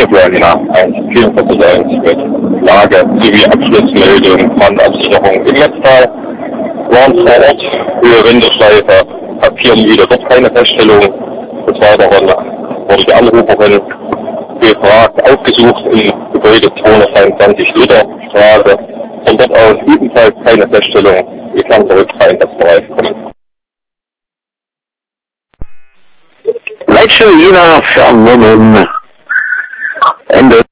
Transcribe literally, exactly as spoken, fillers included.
Februar eins vierundvierzig eins mit Lage sowie Abschlussmeldung, Brandabsicherung im Netzteil. Waren vor Ort, Höhe Wendeschleife, Papieren wieder dort keine Feststellung. Des Weiteren wurde die Anruferin gefragt, aufgesucht im Gebäude zweihunderteinundzwanzig Liter Straße. Von dort aus ebenfalls keine Feststellung. Wir kann zurück zum Einsatzbereich kommen. Leitstelle Jena, Vernommen. Ende.